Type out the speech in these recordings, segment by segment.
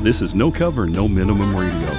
This is No Cover, No Minimum Radio.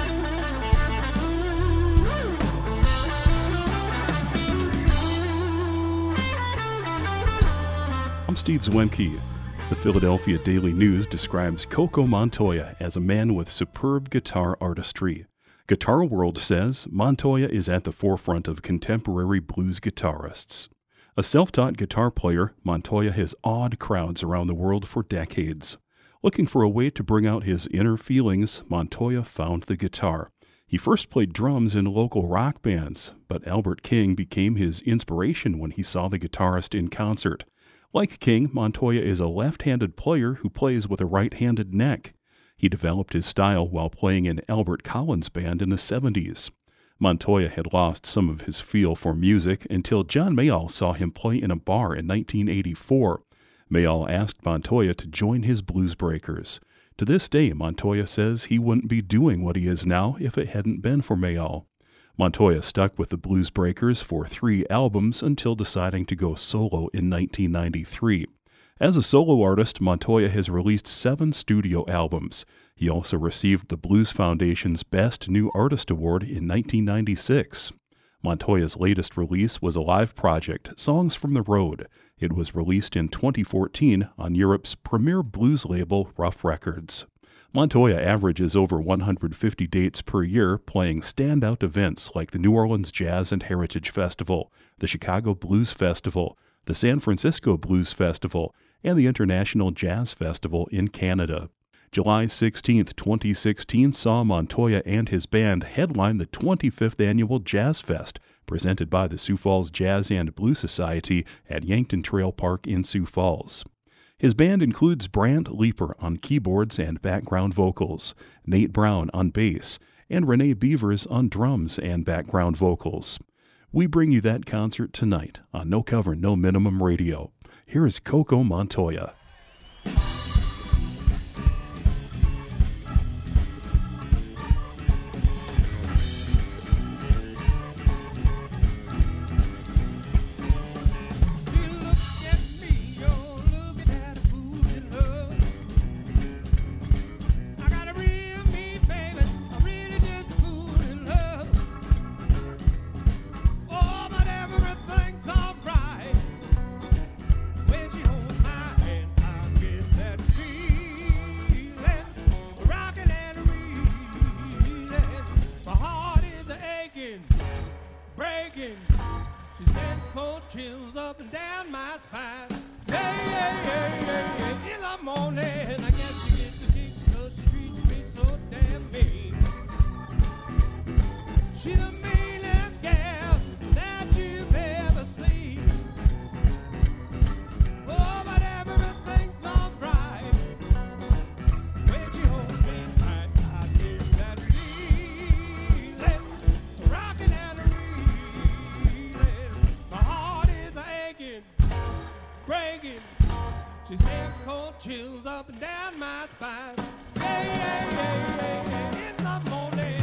I'm Steve Zwemke. The Philadelphia Daily News describes Coco Montoya as a man with superb guitar artistry. Guitar World says Montoya is at the forefront of contemporary blues guitarists. A self-taught guitar player, Montoya has awed crowds around the world for decades. Looking for a way to bring out his inner feelings, Montoya found the guitar. He first played drums in local rock bands, but Albert King became his inspiration when he saw the guitarist in concert. Like King, Montoya is a left-handed player who plays with a right-handed neck. He developed his style while playing in Albert Collins' band in the 70s. Montoya had lost some of his feel for music until John Mayall saw him play in a bar in 1984. Mayall asked Montoya to join his Blues Breakers. To this day, Montoya says he wouldn't be doing what he is now if it hadn't been for Mayall. Montoya stuck with the Blues Breakers for 3 albums until deciding to go solo in 1993. As a solo artist, Montoya has released 7 studio albums. He also received the Blues Foundation's Best New Artist Award in 1996. Montoya's latest release was a live project, Songs from the Road. It was released in 2014 on Europe's premier blues label, Rough Records. Montoya averages over 150 dates per year, playing standout events like the New Orleans Jazz and Heritage Festival, the Chicago Blues Festival, the San Francisco Blues Festival, and the International Jazz Festival in Canada. July 16, 2016 saw Montoya and his band headline the 25th Annual Jazz Fest, presented by the Sioux Falls Jazz and Blues Society at Yankton Trail Park in Sioux Falls. His band includes Brant Leeper on keyboards and background vocals, Nate Brown on bass, and Renee Beavers on drums and background vocals. We bring you that concert tonight on No Cover, No Minimum Radio. Here is Coco Montoya. Breaking, she sends cold chills up and down my spine. Hey, in the morning, I guess she gets the kicks 'cause she treats me so damn mean. She the meanest gal that you've ever seen. Oh, but everything's alright when she holds me tight. I get that feeling, rocking and breaking. She sends cold chills up and down my spine. Hey, in the morning.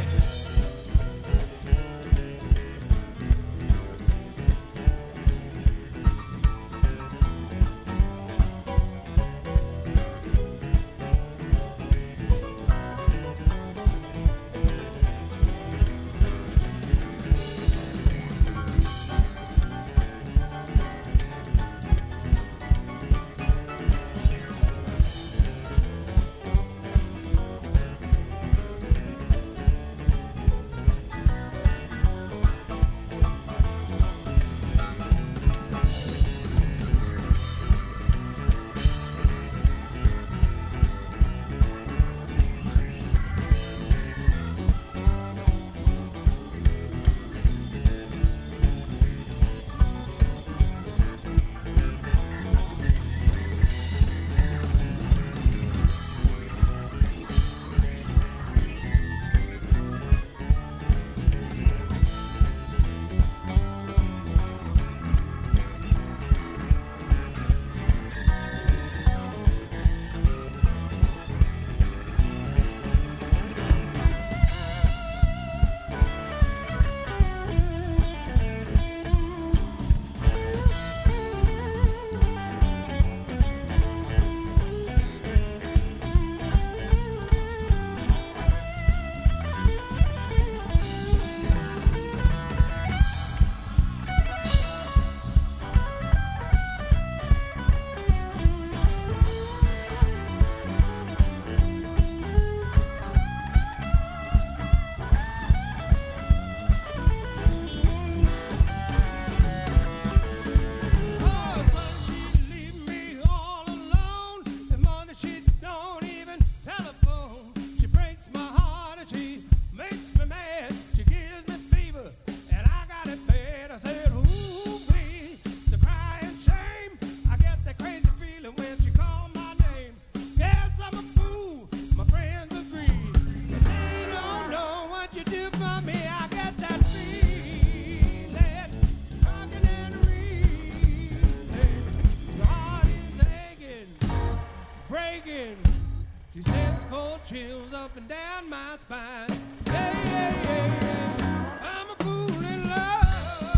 chills up and down my spine. Yeah, yeah, yeah, yeah. I'm a fool in love.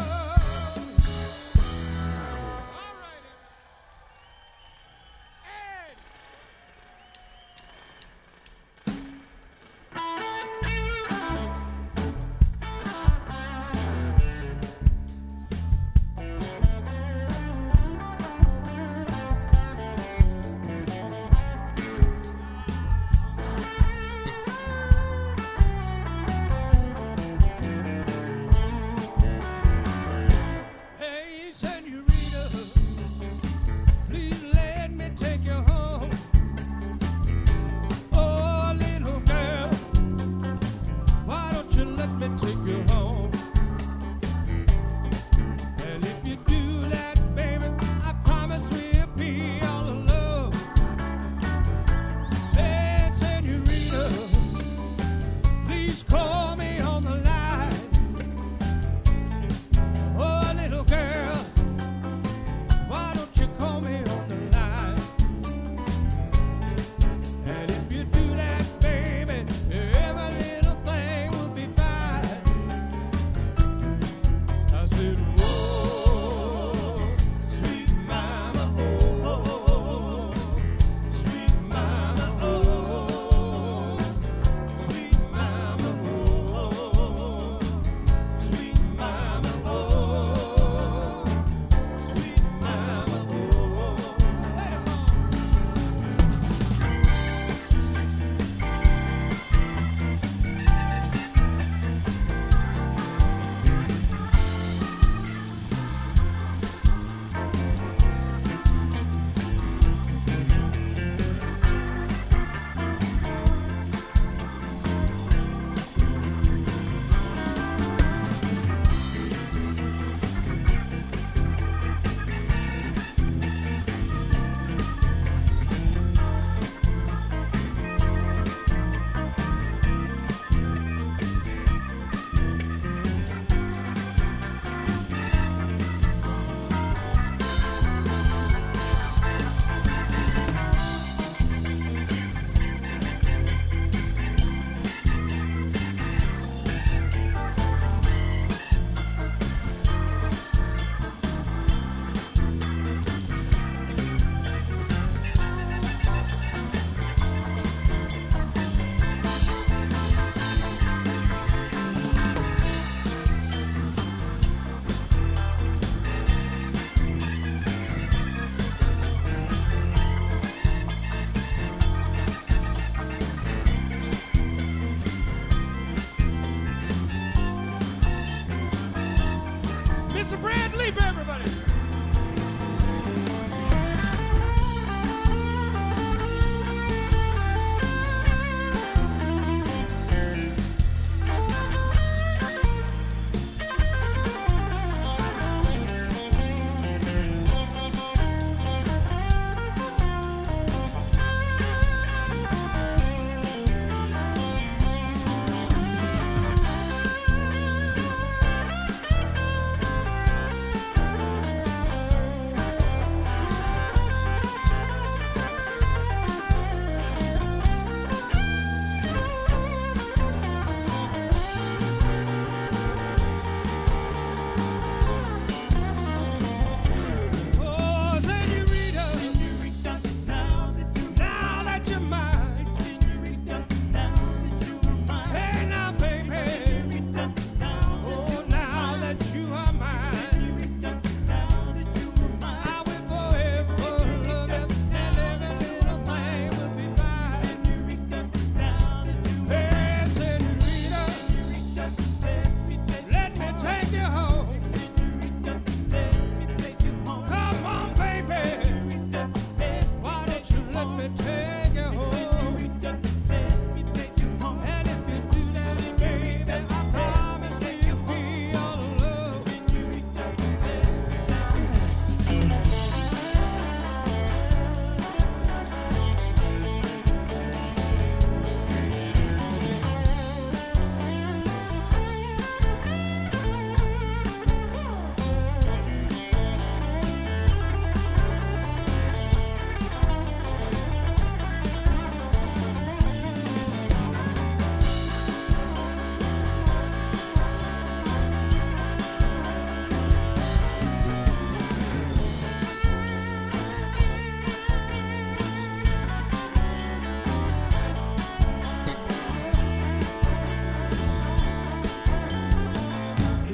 All right. Ed.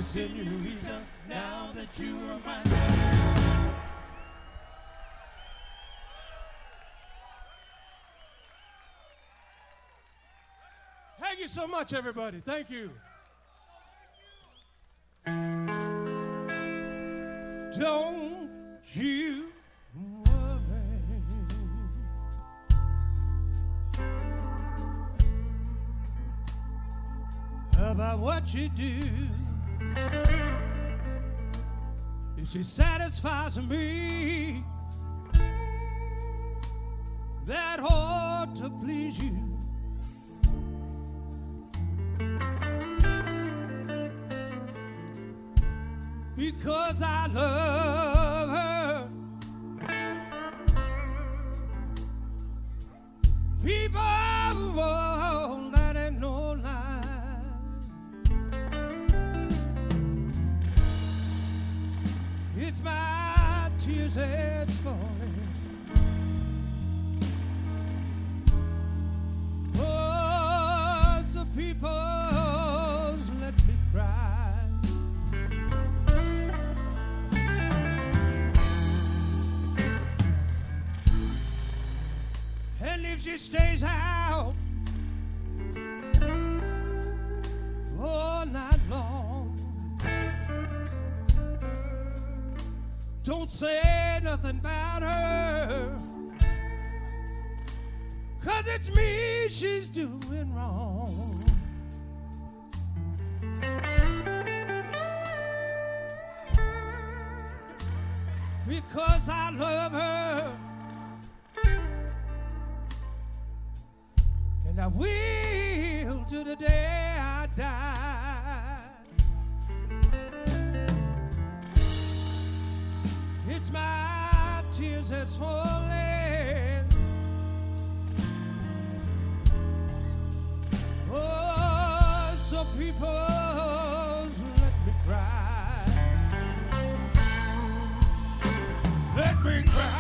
senorita, now that you are mine. Thank you so much, everybody. Thank you. Don't you worry about what you do. If she satisfies me, that ought to please you. Because I love her. People, oh, that ain't no lie. It's my tears that's falling. Oh, so people, let me cry. And if she stays out all night long, don't say nothing about her, 'cause it's me she's doing wrong. Because I love her, and I will to the day I die. It's my tears that's falling. Oh, so people, let me cry. Let me cry.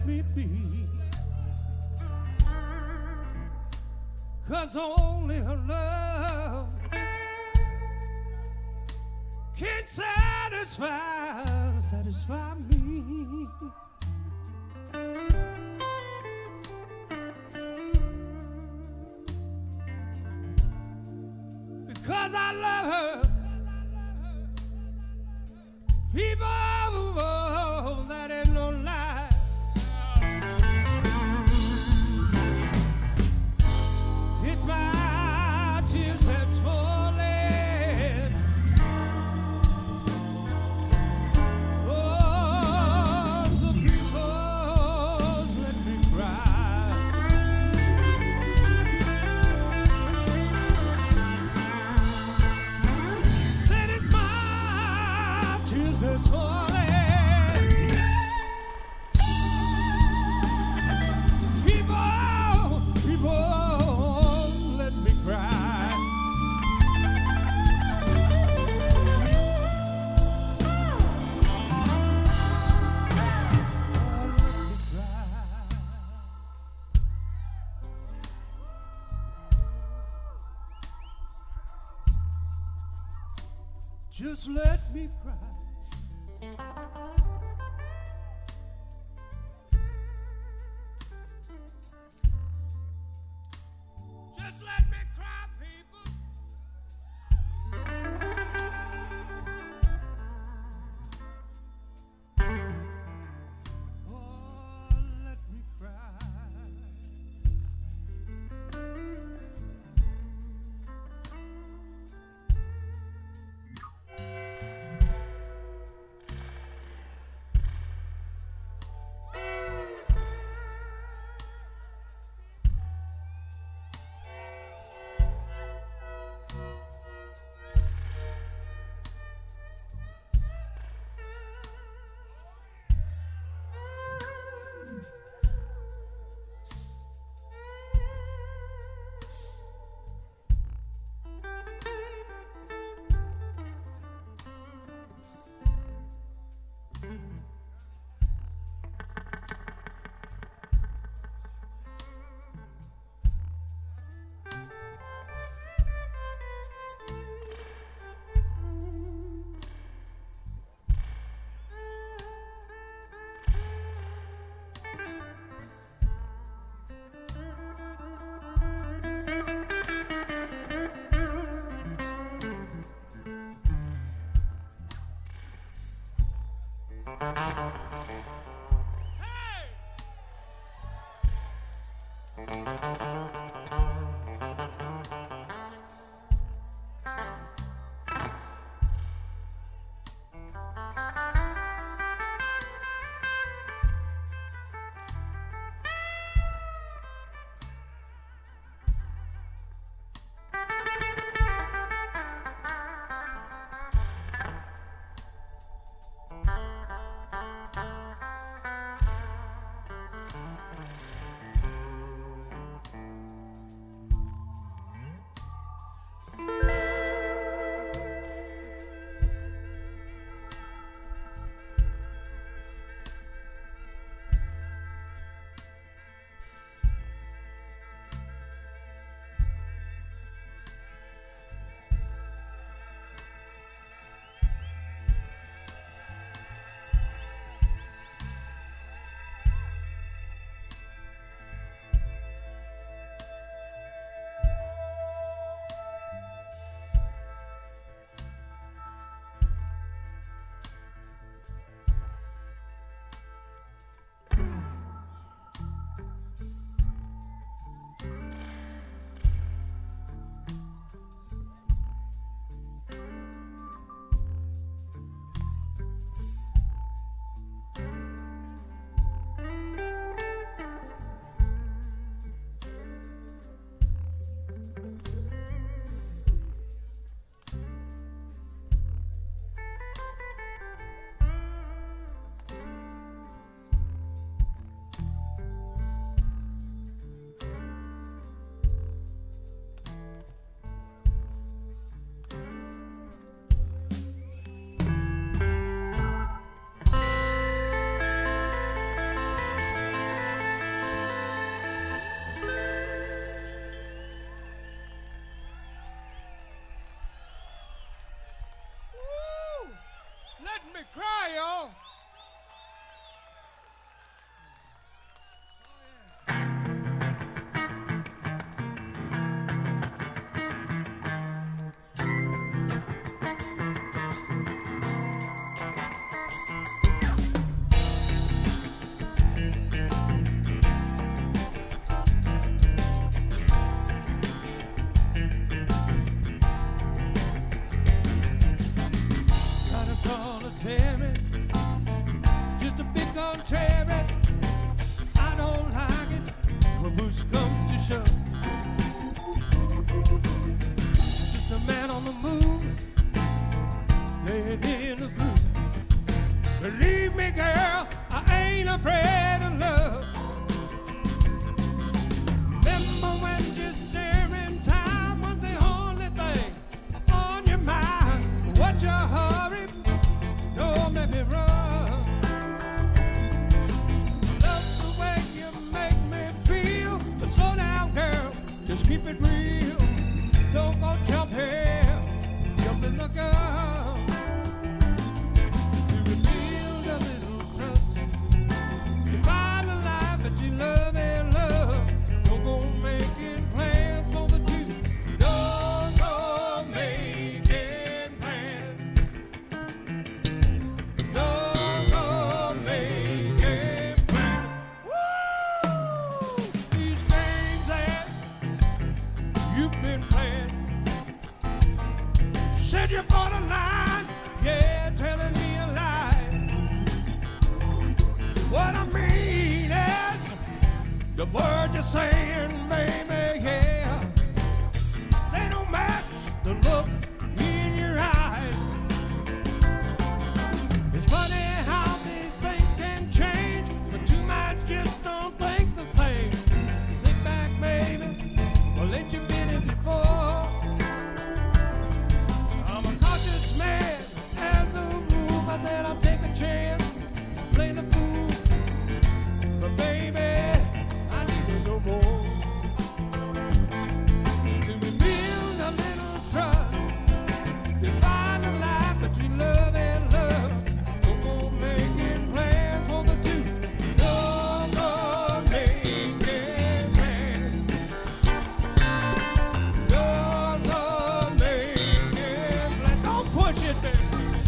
let me be. 'Cause only her love can satisfy me. Because I love her. People, that ain't no lie. It's my tears that's falling. Oh, the people let me cry. Said it's my tears that's falling. Just let me cry. Just let me cry, people. Oh, let me cry. Not a solitary, just a big contrary. I don't like it when push comes to shove. Just a man on the moon, laying in a groove. Believe me, girl, I ain't afraid of love. Remember when just staring time was the only thing on your mind? What's your hurry? Don't make me run. Love the way you make me feel. But slow down, girl, just keep it real. Don't go jumping, jumping the gun. You revealed a little trust. You find a life that you love and love. Don't go making plans for the two. Don't go making plans. Don't go making plans. Woo! These games that you've been playing. Said you're gonna lie, yeah, telling me a lie. What I mean is, the words you're saying, baby, yeah, they don't match the look in your eyes. It's funny how these things can change, but two minds just don't think the same. Think back, baby, or let you been it before. I'm a cautious man, as a rule, but then I'll take a chance, play the fool. But baby, I need to know more. To rebuild a little trust, define a life between love and love. Don't go making plans for the two. Don't go making plans. Don't go making plans. Don't push it there.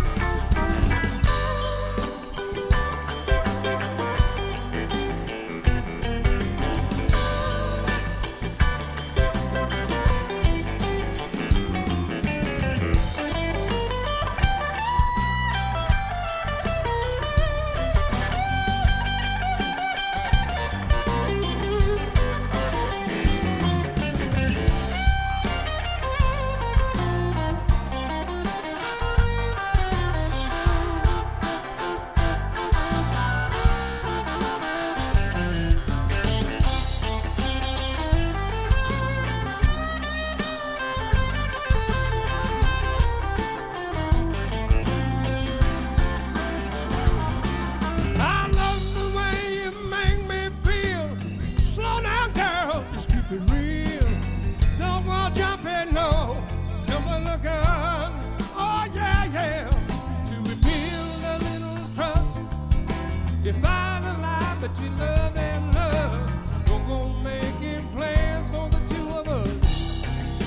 I love the way you make me feel. Slow down, girl, just keep it real. Don't go jumping, no, jumping the gun. Oh yeah, yeah. To rebuild a little trust, define a life between love and love. Don't go making plans for the two of us.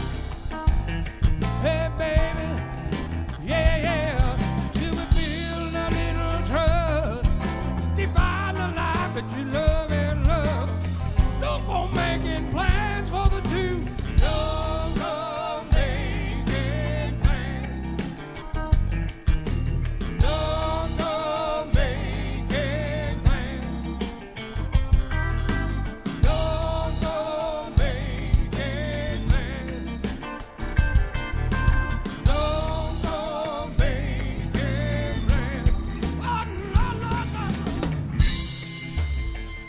Hey, baby, yeah, yeah. To rebuild a little trust, define a life between love and love. Don't go making plans for the two. Don't go making plans. Don't go making plans. Don't go making plans. Don't go making plans. Oh, no, no, no.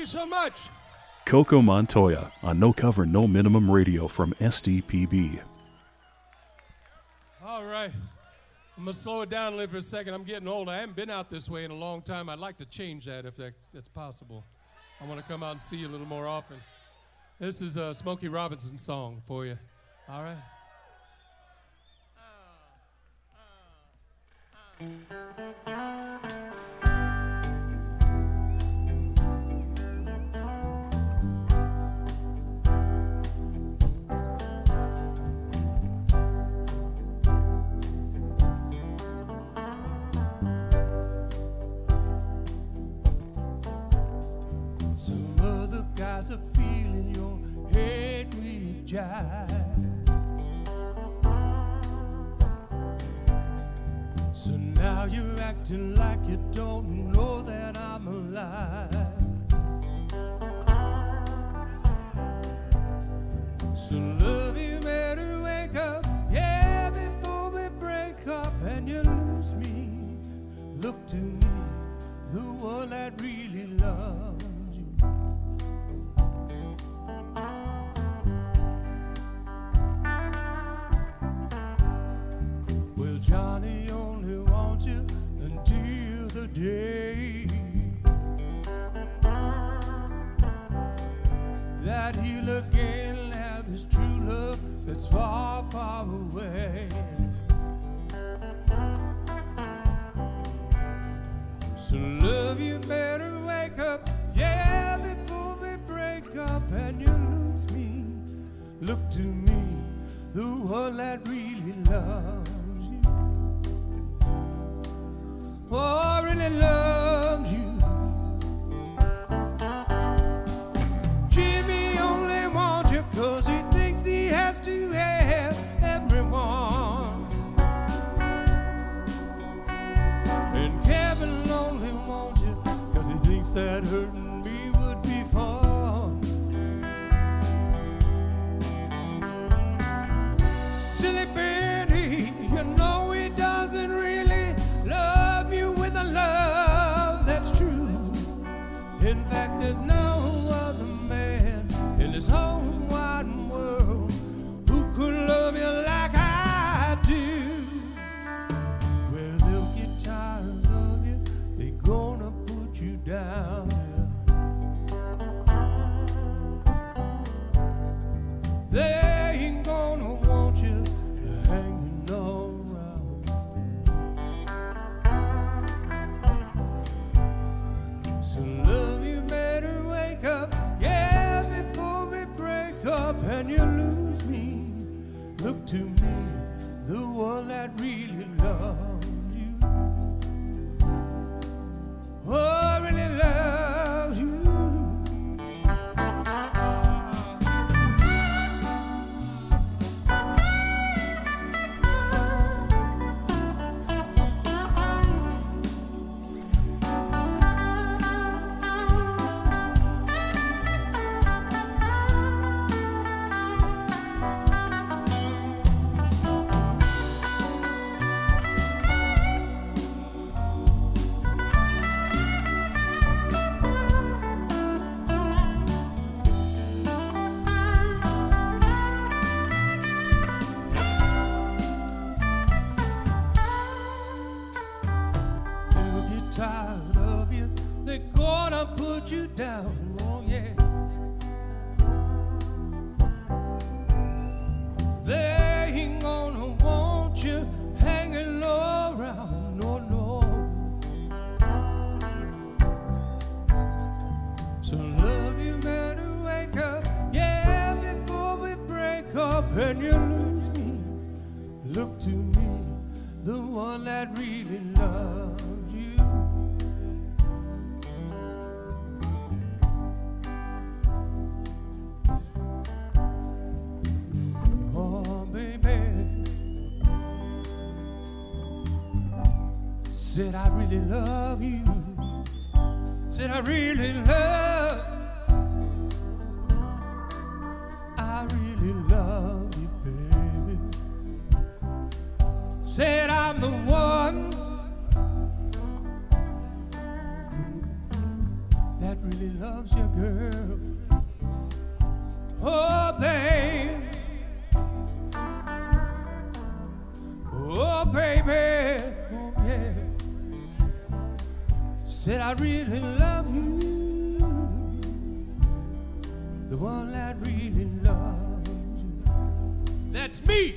so much. Coco Montoya on No Cover, No Minimum Radio from SDPB. All right. I'm going to slow it down a little for a second. I'm getting old. I haven't been out this way in a long time. I'd like to change that if that's possible. I want to come out and see you a little more often. This is a Smokey Robinson song for you. All right? Some other guys are feeling your head with jive. So now you're acting like you don't know that I'm alive. So love, you better wake up, yeah, before we break up and you lose me. Look to me, the one that really loves you. Well, Johnny only wants you until the day that he'll again have his true love that's far, far away. So love, you better wake up, yeah, before we break up and you lose me. Look to me, the one that really loves you. Oh, really loves you. Jimmy only wants you 'cause he thinks he has to have everyone. And Kevin only wants you 'cause he thinks that hurting me would be fun. Silly Betty, you know he doesn't really love you with a love that's true. In fact, there's no other man in this whole wide world who could love you like I do. Well, they'll get tired of you, they're gonna put you down. They ain't gonna want you hanging around. So love, you better wake up, yeah, before we break up and you lose me. Look to me, the one that really loves you. Oh, really loves you. They'll get tired of you, they're gonna put you down, oh yeah. They ain't gonna want you hanging around, no, no. So love, you better wake up, yeah, before we break up and you lose me. Look to me, the one that really loves you. Oh, baby, said I really love you. Said I really love. I really love you, baby. Said I'm the one that really loves loves you, girl. Oh, babe. Oh, baby. Oh, yeah. Said I really love you. The one that really loves you. That's me.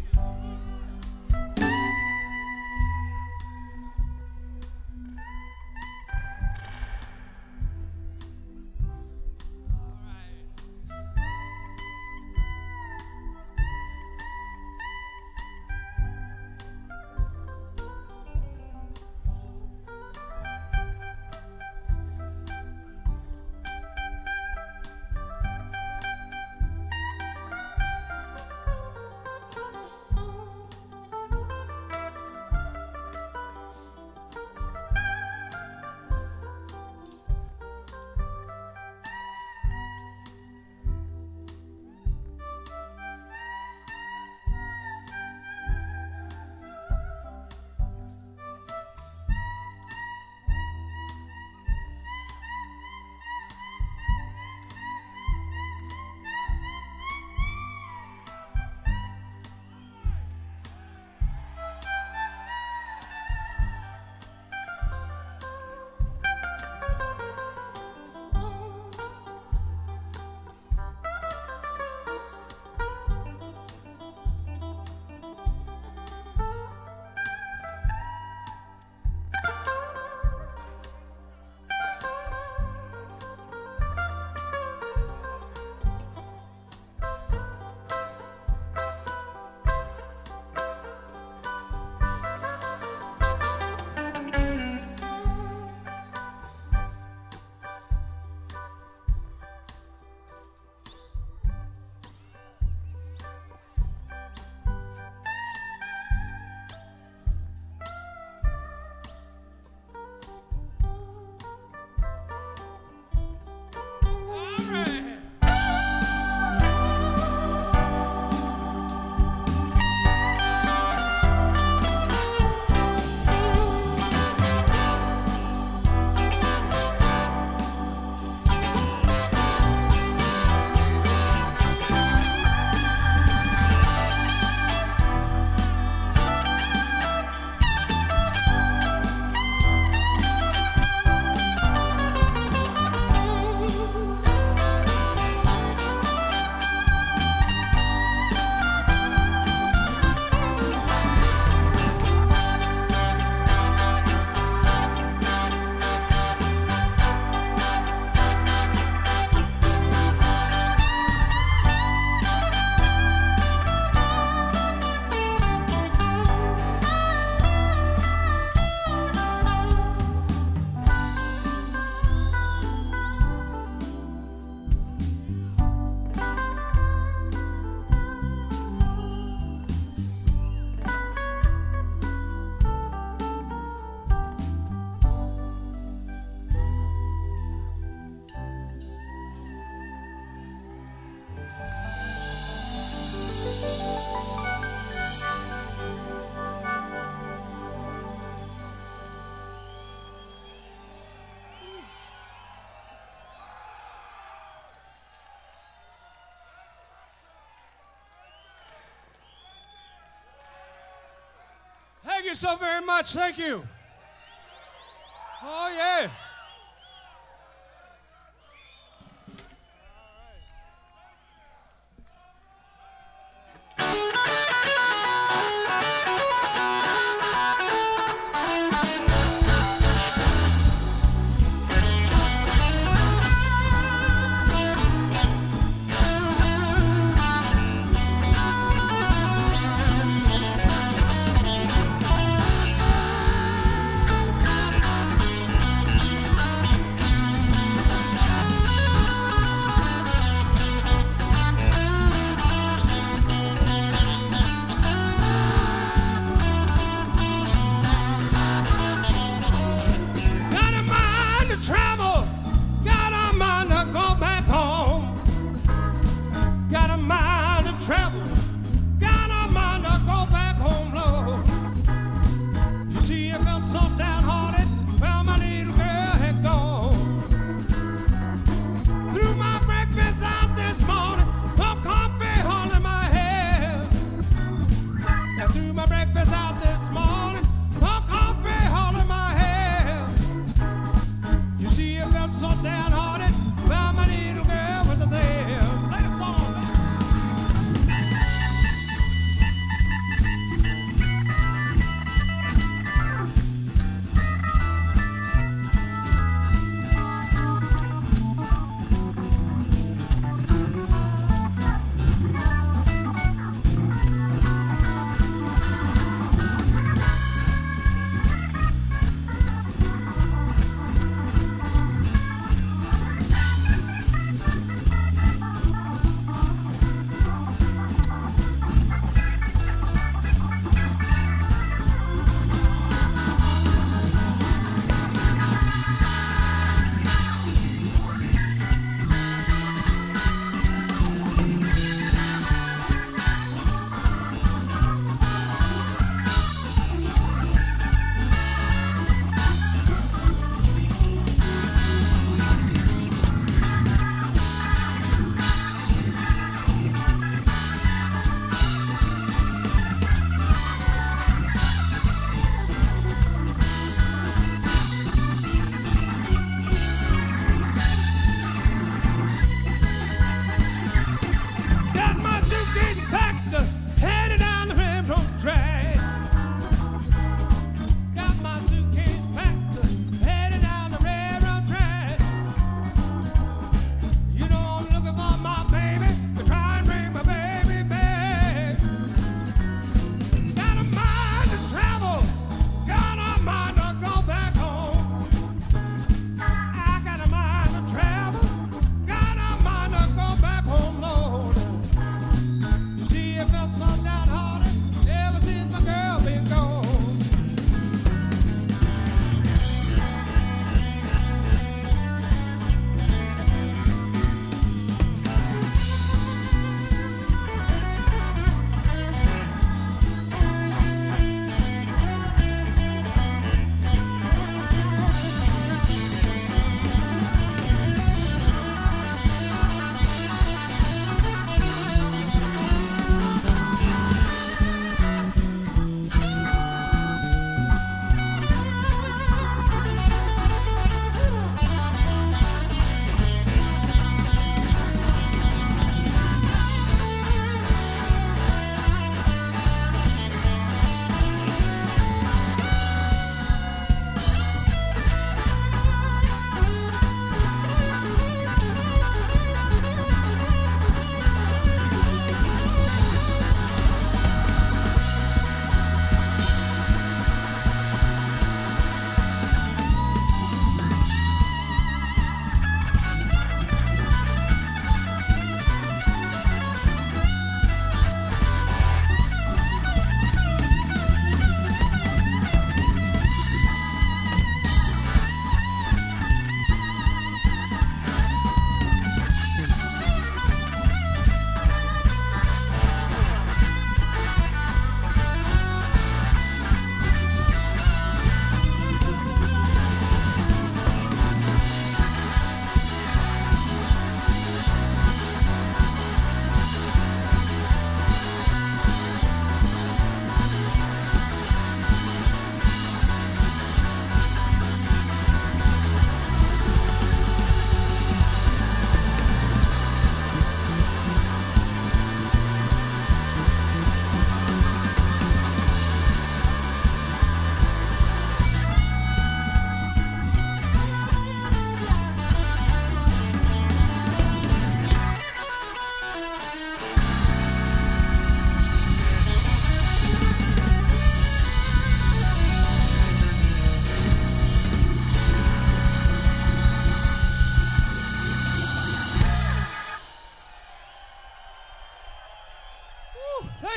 Thank you so very much. Thank you. Oh, yeah.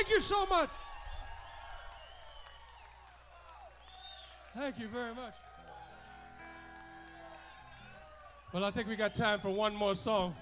Thank you so much. Thank you very much. Well, I think we got time for one more song.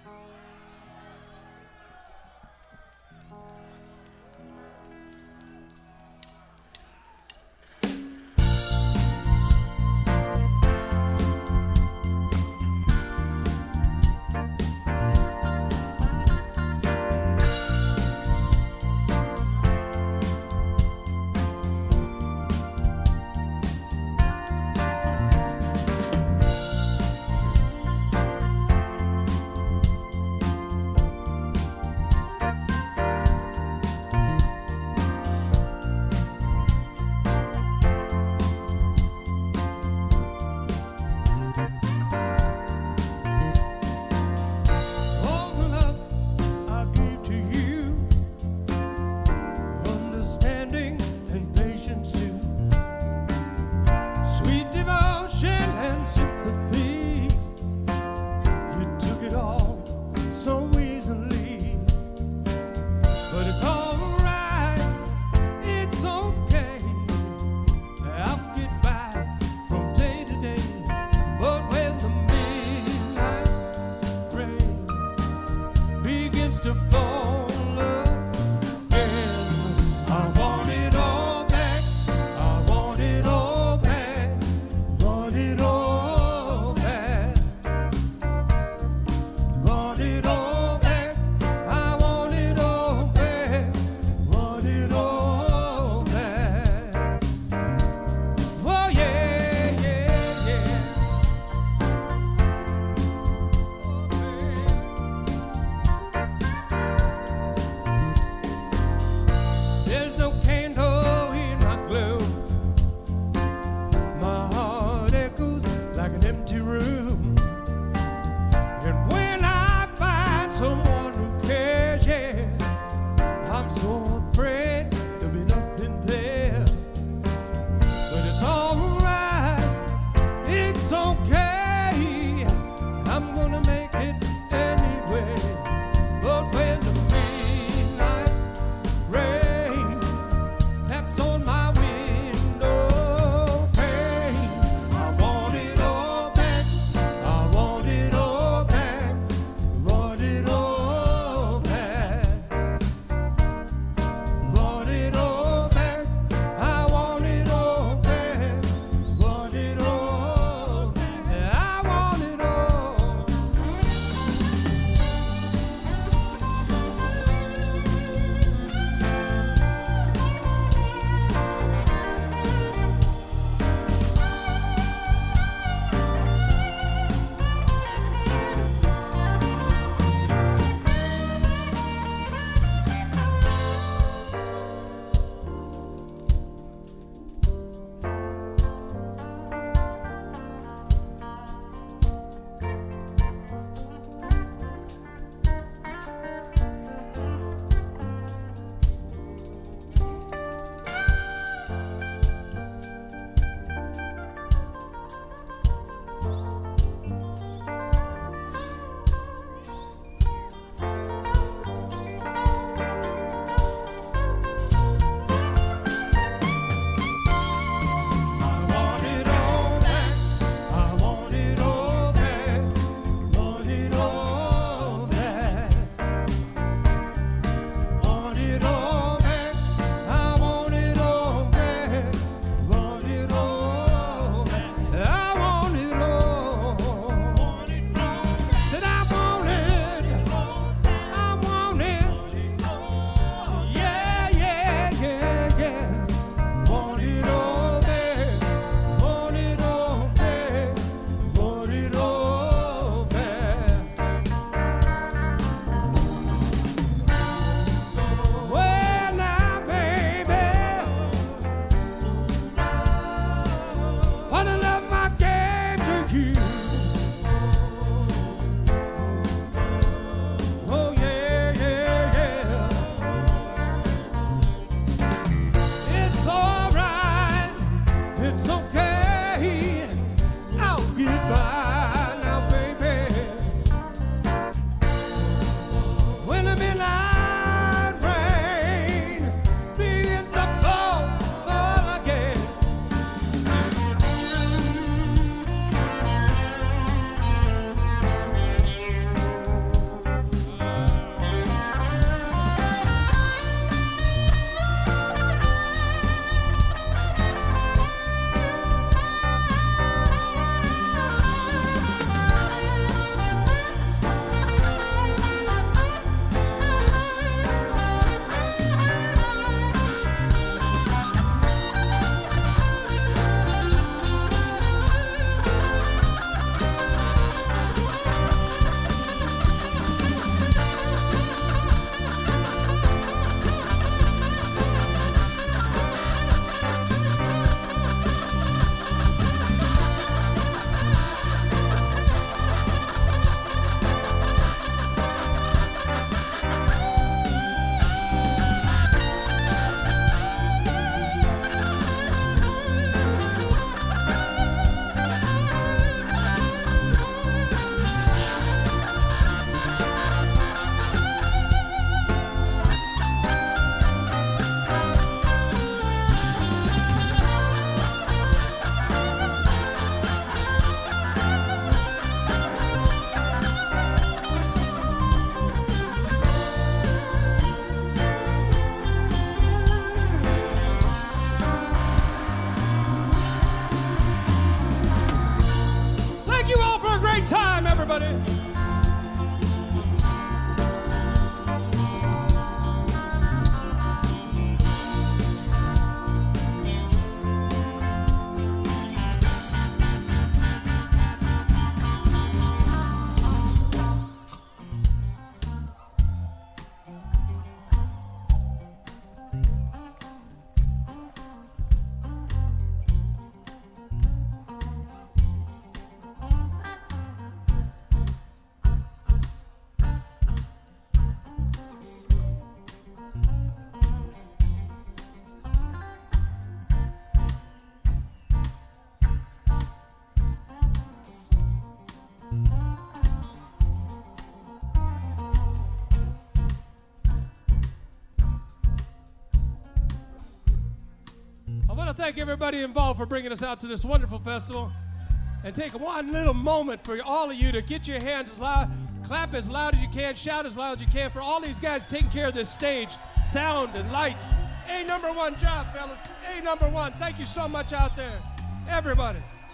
want to thank everybody involved for bringing us out to this wonderful festival. And take one little moment for all of you to get your hands as loud, clap as loud as you can, shout as loud as you can for all these guys taking care of this stage, sound and lights. A number one job, fellas. A number one. Thank you so much out there, everybody.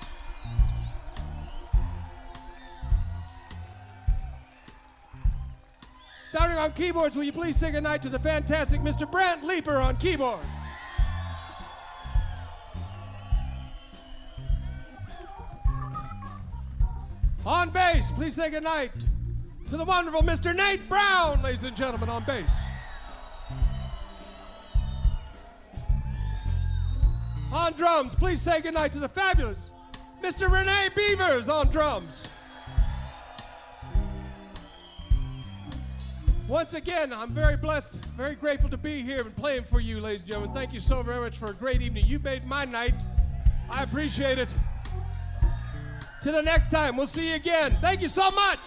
Starting on keyboards, will you please say goodnight to the fantastic Mr. Brant Leeper on keyboards. On bass, please say goodnight to the wonderful Mr. Nate Brown, ladies and gentlemen, on bass. On drums, please say goodnight to the fabulous Mr. Renee Beavers on drums. Once again, I'm very blessed, very grateful to be here and playing for you, ladies and gentlemen. Thank you so very much for a great evening. You made my night. I appreciate it. Till the next time, we'll see you again. Thank you so much.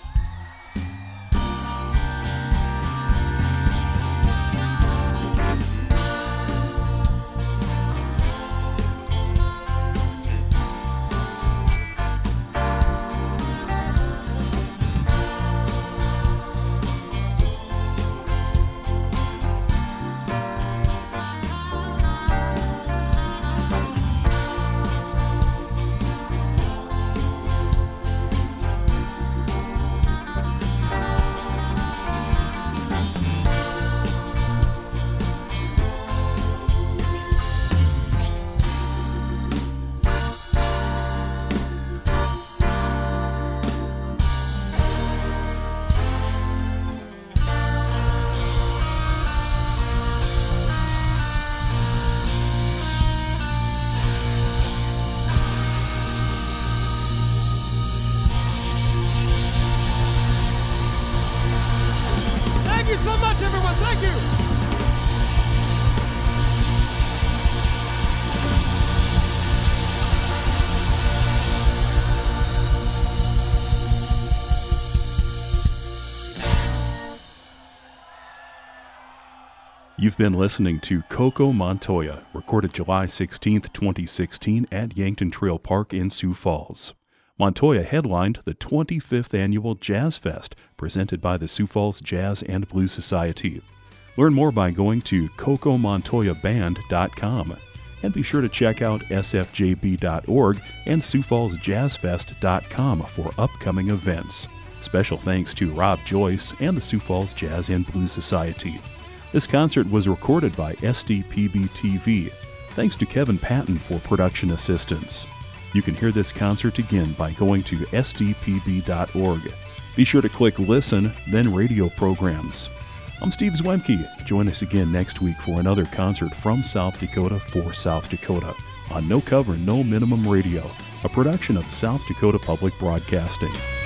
Thank you so much, everyone. Thank you. You've been listening to Coco Montoya, recorded July 16, 2016 at Yankton Trail Park in Sioux Falls. Montoya headlined the 25th Annual Jazz Fest, presented by the Sioux Falls Jazz and Blues Society. Learn more by going to CocoMontoyaBand.com. And be sure to check out sfjb.org and SiouxFallsJazzFest.com for upcoming events. Special thanks to Rob Joyce and the Sioux Falls Jazz and Blues Society. This concert was recorded by SDPB-TV. Thanks to Kevin Patton for production assistance. You can hear this concert again by going to sdpb.org. Be sure to click Listen, then Radio Programs. I'm Steve Zwemke. Join us again next week for another concert from South Dakota for South Dakota on No Cover, No Minimum Radio, a production of South Dakota Public Broadcasting.